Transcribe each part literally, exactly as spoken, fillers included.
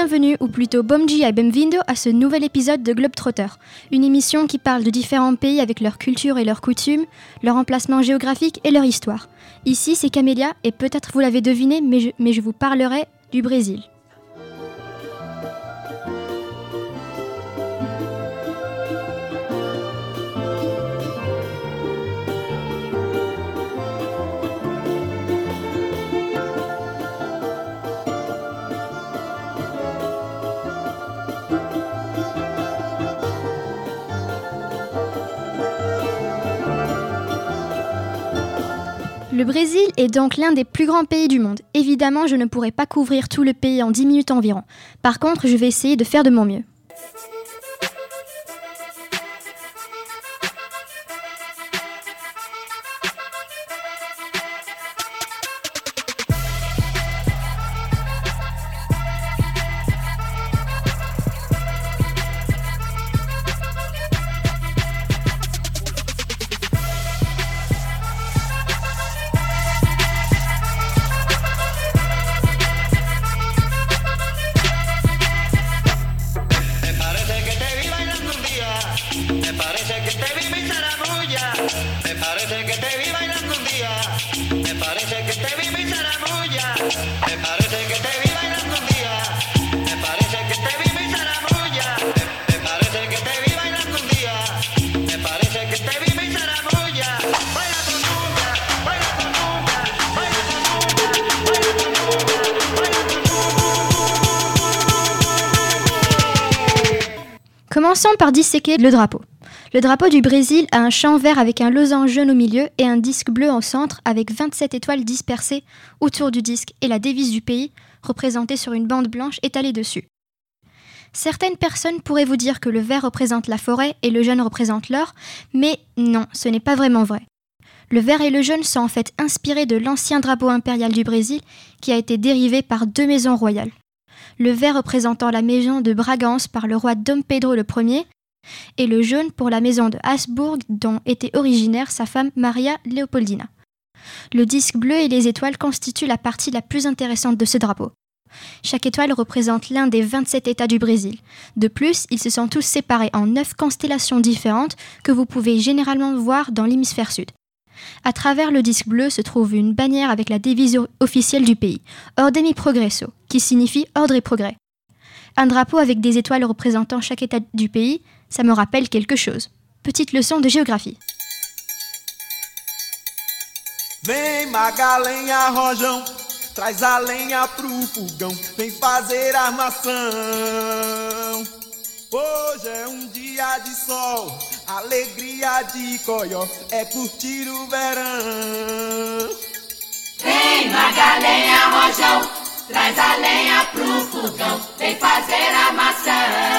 Bienvenue, ou plutôt bom dia e bem-vindo à ce nouvel épisode de Globetrotter, une émission qui parle de différents pays avec leur culture et leurs coutumes, leur emplacement géographique et leur histoire. Ici, c'est Camélia, et peut-être vous l'avez deviné, mais je, mais je vous parlerai du Brésil. Le Brésil est donc l'un des plus grands pays du monde. Évidemment, je ne pourrai pas couvrir tout le pays en dix minutes environ. Par contre, je vais essayer de faire de mon mieux. Commençons par disséquer le drapeau. Le drapeau du Brésil a un champ vert avec un losange jaune au milieu et un disque bleu au centre avec vingt-sept étoiles dispersées autour du disque et la devise du pays représentée sur une bande blanche étalée dessus. Certaines personnes pourraient vous dire que le vert représente la forêt et le jaune représente l'or, mais non, ce n'est pas vraiment vrai. Le vert et le jaune sont en fait inspirés de l'ancien drapeau impérial du Brésil qui a été dérivé par deux maisons royales. Le vert représentant la maison de Bragance par le roi Dom Pedro le Premier et le jaune pour la maison de Habsbourg dont était originaire sa femme Maria Leopoldina. Le disque bleu et les étoiles constituent la partie la plus intéressante de ce drapeau. Chaque étoile représente l'un des vingt-sept États du Brésil. De plus, ils se sont tous séparés en neuf constellations différentes que vous pouvez généralement voir dans l'hémisphère sud. À travers le disque bleu se trouve une bannière avec la devise officielle du pays, Ordem e Progresso, qui signifie ordre et progrès. Un drapeau avec des étoiles représentant chaque état du pays, ça me rappelle quelque chose. Petite leçon de géographie. Vem Magalenha Rojão, traz a lenha pro fogão, vem fazer armação. Hoje é um dia de sol, alegria de coió, é curtir o verão. Vem Magalenha Rojão, traz a lenha pro fogão, vem fazer armação.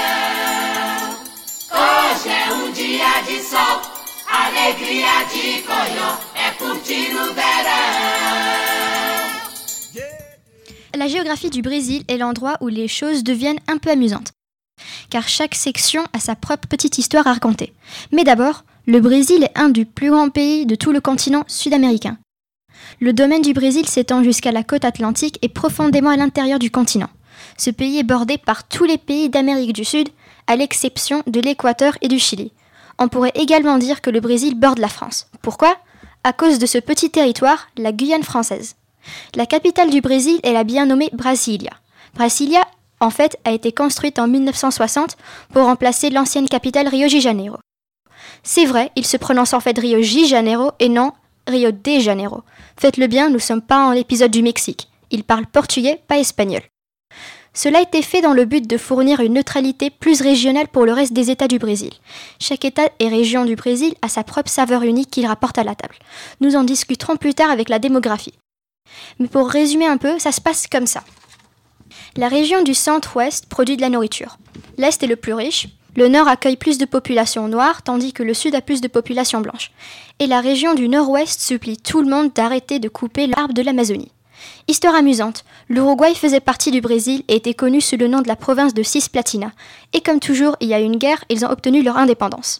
Hoje é um dia de sol, alegria de coió, é curtir o verão. La géographie du Brésil est l'endroit où les choses deviennent un peu amusantes, car chaque section a sa propre petite histoire à raconter. Mais d'abord, le Brésil est un des plus grands pays de tout le continent sud-américain. Le domaine du Brésil s'étend jusqu'à la côte atlantique et profondément à l'intérieur du continent. Ce pays est bordé par tous les pays d'Amérique du Sud, à l'exception de l'Équateur et du Chili. On pourrait également dire que le Brésil borde la France. Pourquoi ? À cause de ce petit territoire, la Guyane française. La capitale du Brésil est la bien nommée Brasilia. Brasilia, en fait, a été construite en mille neuf cent soixante pour remplacer l'ancienne capitale Rio de Janeiro. C'est vrai, il se prononce en fait Rio de Janeiro et non Rio de Janeiro. Faites-le bien, nous ne sommes pas en l'épisode du Mexique. Il parle portugais, pas espagnol. Cela a été fait dans le but de fournir une neutralité plus régionale pour le reste des États du Brésil. Chaque État et région du Brésil a sa propre saveur unique qu'il rapporte à la table. Nous en discuterons plus tard avec la démographie. Mais pour résumer un peu, ça se passe comme ça. La région du centre-ouest produit de la nourriture. L'est est le plus riche. Le nord accueille plus de population noire, tandis que le sud a plus de population blanche. Et la région du nord-ouest supplie tout le monde d'arrêter de couper l'arbre de l'Amazonie. Histoire amusante, l'Uruguay faisait partie du Brésil et était connu sous le nom de la province de Cisplatina. Et comme toujours, il y a eu une guerre, ils ont obtenu leur indépendance.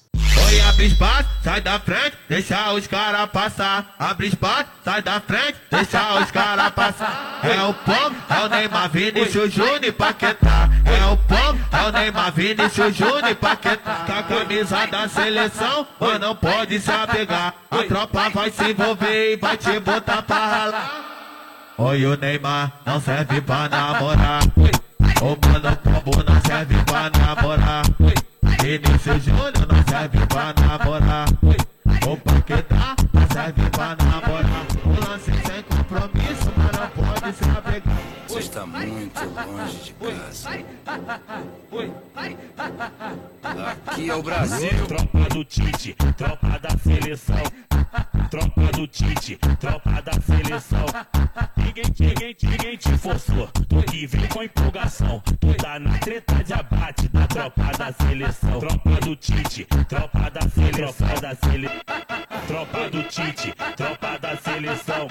Oi, abre espaço, sai da frente, deixa os cara passar. Abre espaço, sai da frente, deixa os cara passar. É o Pombo, é o Neymar, Vinícius Júnior e Paquetá. É o Pombo, é o Neymar, Vinícius Júnior e Paquetá. Com a camisa da seleção, mas não pode se apegar. A tropa vai se envolver e vai te botar pra ralar. Oi, o Neymar não serve pra namorar. O mano Pombo não serve pra namorar. Vinícius Júnior não serve pra namorar. O Paquetá não serve pra namorar. O lance sem compromisso, mas não pode se apegar. Você está muito longe de casa. Aqui é o Brasil. Tropa do Tite, tropa da seleção. Tropa do Tite, tropa da seleção. Ninguém, ninguém, ninguém te forçou. Tu que vem com empolgação. Tu tá na treta de abate da tropa da seleção. Tropa do Tite, tropa da seleção. Tropa da seleção. Tropa do Tite, tropa da seleção.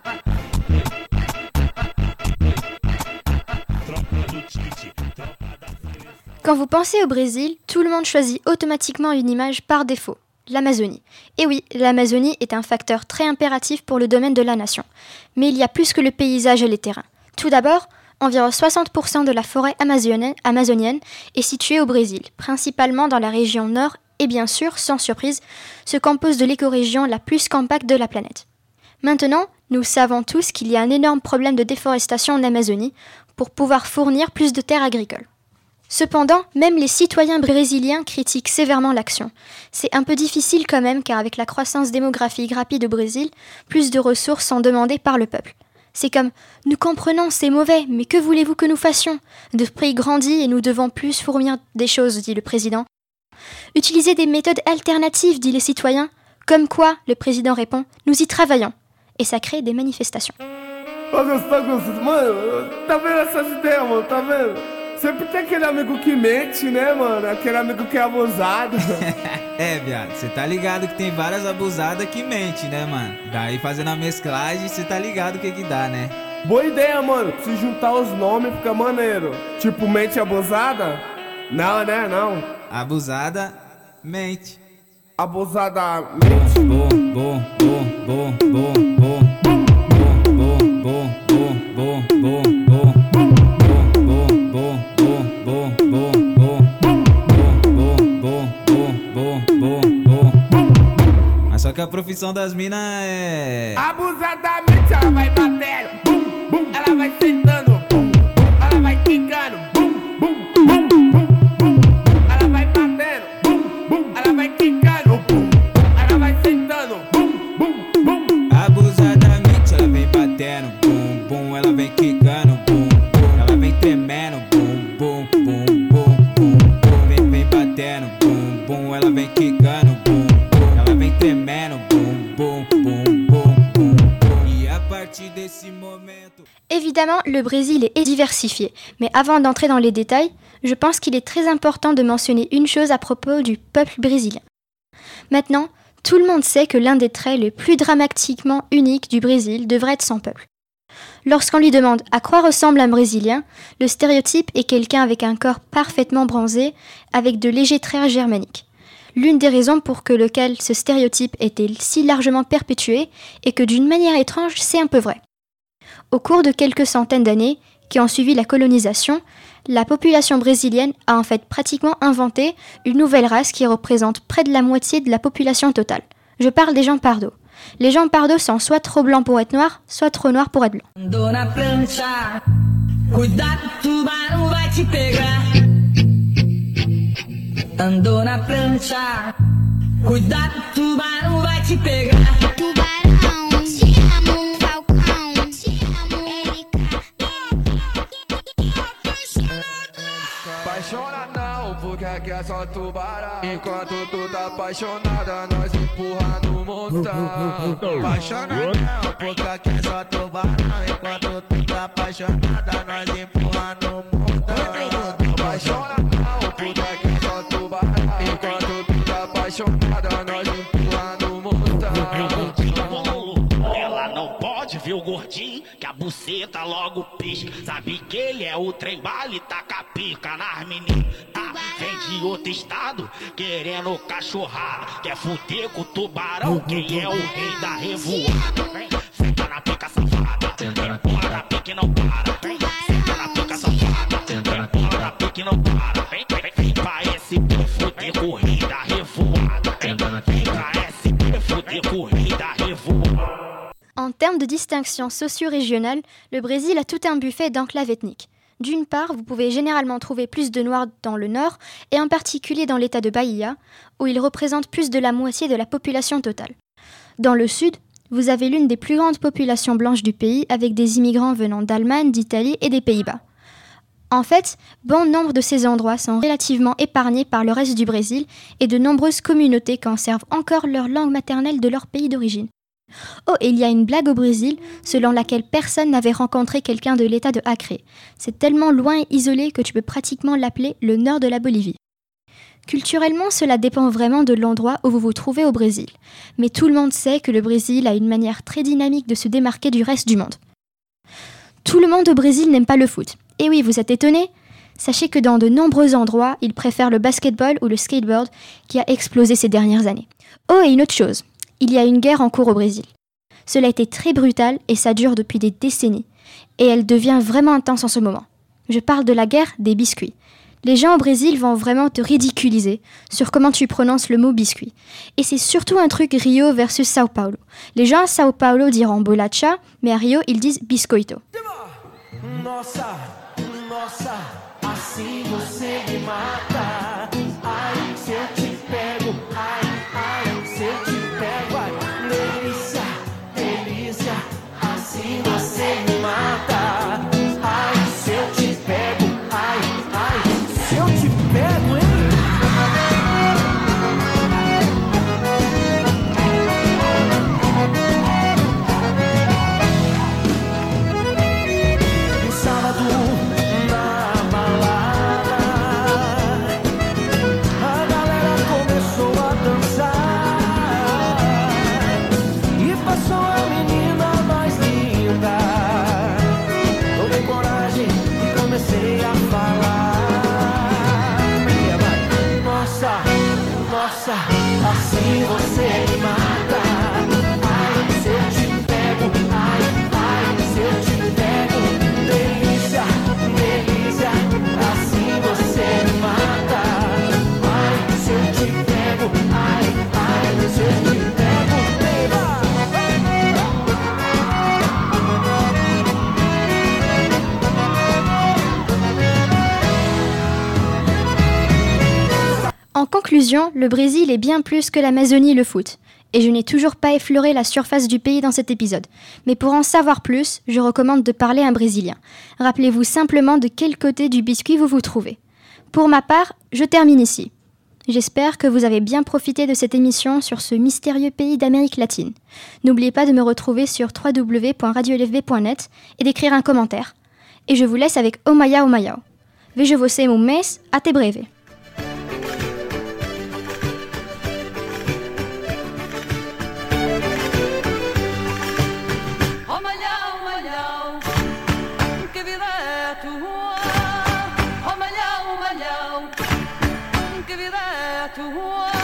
Tropa do Tite, tropa da seleção. Quand vous pensez au Brésil, tout le monde choisit automatiquement une image par défaut, l'Amazonie. Et oui, l'Amazonie est un facteur très impératif pour le domaine de la nation. Mais il y a plus que le paysage et les terrains. Tout d'abord, environ soixante pour cent de la forêt amazonienne, amazonienne est située au Brésil, principalement dans la région nord et bien sûr, sans surprise, se compose de l'écorégion la plus compacte de la planète. Maintenant, nous savons tous qu'il y a un énorme problème de déforestation en Amazonie pour pouvoir fournir plus de terres agricoles. Cependant, même les citoyens brésiliens critiquent sévèrement l'action. C'est un peu difficile quand même car avec la croissance démographique rapide au Brésil, plus de ressources sont demandées par le peuple. C'est comme « Nous comprenons, c'est mauvais, mais que voulez-vous que nous fassions ? Le prix grandit et nous devons plus fournir des choses, dit le président. Utilisez des méthodes alternatives, dit les citoyens. Comme quoi, le président répond « Nous y travaillons ». Et ça crée des manifestations. Mano, tá vendo essas ideias, mano? Tá vendo? Sempre tem aquele amigo que mente, né, mano? Aquele amigo que é abusado. É, viado, cê tá ligado que tem várias abusadas que mente, né, mano? Daí fazendo a mesclagem, cê tá ligado o que que dá, né? Boa ideia, mano. Se juntar os nomes fica maneiro. Tipo, mente abusada? Não, né, não. Abusada, mente. Abusada, mente. Bom, bom, bom, bom, bom, bom, bom, bom, bom, bom, bom, bom, bom. Mas só que a profissão das minas é... Abusadamente ela vai batendo, bum, bum. Ela vai sentando, bum, bum. Ela vai quicando, bum, bum, bum, bum, bum. Ela vai batendo, bum, bum. Ela vai quicando, bum. Ela vai sentando, bum, bum, bum. Abusadamente ela vem batendo, bum, bum. Ela vem quicando, bum, bum. Ela vem tremendo, bum, bum, bum, bum, bum, bum. Vem, vem batendo, bum, bum. Ela vem quicando, bum, bum. Ela vem tremendo, bum, bum, bum, bum, bum, bum. E a partir desse momento... Évidemment, le Brésil est diversifié, mais avant d'entrer dans les détails, je pense qu'il est très important de mentionner une chose à propos du peuple brésilien. Maintenant, tout le monde sait que l'un des traits les plus dramatiquement uniques du Brésil devrait être son peuple. Lorsqu'on lui demande à quoi ressemble un Brésilien, le stéréotype est quelqu'un avec un corps parfaitement bronzé, avec de légers traits germaniques. L'une des raisons pour que lequel ce stéréotype était si largement perpétué est que d'une manière étrange, c'est un peu vrai. Au cours de quelques centaines d'années qui ont suivi la colonisation, la population brésilienne a en fait pratiquement inventé une nouvelle race qui représente près de la moitié de la population totale. Je parle des gens pardos. Les gens pardos sont soit trop blancs pour être noirs, soit trop noirs pour être blancs. Andou na prancha, cuidado, tubarão vai te pegar. Andou na prancha, cuidado, tubarão vai te pegar. Tubarão, te amo, falcão, te amo, Erika. Apaixona não, porque aqui é só tubarão. Enquanto tu tá apaixonada, nós empurra no montão. Apaixona não, porque aqui é só tubarão. Enquanto tu tá apaixonada, nós empurra no montão. Apaixona não, porque aqui é só tubarão. Enquanto tu tá apaixonada, nós empurra no montão. Ela não pode ver o gordinho gordinho, que a buceta logo pisca. Sabe que ele é o trem bala e taca pica nas meninas. Ah, vem de outro estado, querendo cachorrada. Quer fuder com o tubarão, quem é o rei da revoada. Vem, senta na pica safada, empurra na pica e não para. Vem, senta na pica safada, empurra na pica e não para. Vem, vem, vem pra S P fuder com o rei da revoada. Vem, vem pra S P fuder com o rei da revoada. En termes de distinction socio-régionale, le Brésil a tout un buffet d'enclaves ethniques. D'une part, vous pouvez généralement trouver plus de Noirs dans le nord, et en particulier dans l'état de Bahia, où ils représentent plus de la moitié de la population totale. Dans le sud, vous avez l'une des plus grandes populations blanches du pays, avec des immigrants venant d'Allemagne, d'Italie et des Pays-Bas. En fait, bon nombre de ces endroits sont relativement épargnés par le reste du Brésil, et de nombreuses communautés conservent encore leur langue maternelle de leur pays d'origine. Oh, et il y a une blague au Brésil selon laquelle personne n'avait rencontré quelqu'un de l'état de Acre. C'est tellement loin et isolé que tu peux pratiquement l'appeler le nord de la Bolivie. Culturellement, cela dépend vraiment de l'endroit où vous vous trouvez au Brésil. Mais tout le monde sait que le Brésil a une manière très dynamique de se démarquer du reste du monde. Tout le monde au Brésil n'aime pas le foot. Et oui, vous êtes étonnés ? Sachez que dans de nombreux endroits, ils préfèrent le basketball ou le skateboard qui a explosé ces dernières années. Oh, et une autre chose. Il y a une guerre en cours au Brésil. Cela a été très brutal et ça dure depuis des décennies. Et elle devient vraiment intense en ce moment. Je parle de la guerre des biscuits. Les gens au Brésil vont vraiment te ridiculiser sur comment tu prononces le mot biscuit. Et c'est surtout un truc Rio versus Sao Paulo. Les gens à Sao Paulo diront bolacha, mais à Rio ils disent biscoito. Nossa, nossa, assim você me mata. Ai, se eu te pego, ai, ai, se eu te pego, ai, delícia, delícia, assim você me mata. Ai, se eu te pego, ai, ai, se eu te pego, hein? No sábado, na balada, a galera começou a dançar e passou a menina mais linda. Tomei coragem e comecei a falar. Minha vai, nossa, nossa, assim você me mata. Ai, se eu te pego, ai, ai, se eu te pego, delícia, delícia, assim você me mata. Ai, se eu te pego, ai, ai, se eu te pego, beba. En conclusion, le Brésil est bien plus que l'Amazonie et le foot. Et je n'ai toujours pas effleuré la surface du pays dans cet épisode. Mais pour en savoir plus, je recommande de parler à un Brésilien. Rappelez-vous simplement de quel côté du biscuit vous vous trouvez. Pour ma part, je termine ici. J'espère que vous avez bien profité de cette émission sur ce mystérieux pays d'Amérique latine. N'oubliez pas de me retrouver sur w w w point radio l f b point net et d'écrire un commentaire. Et je vous laisse avec Omaya Omaya. Vejo você um mês, até breve. Oh malhão, malhão, que vida é tua? Oh malhão, malhão, que vida é tua?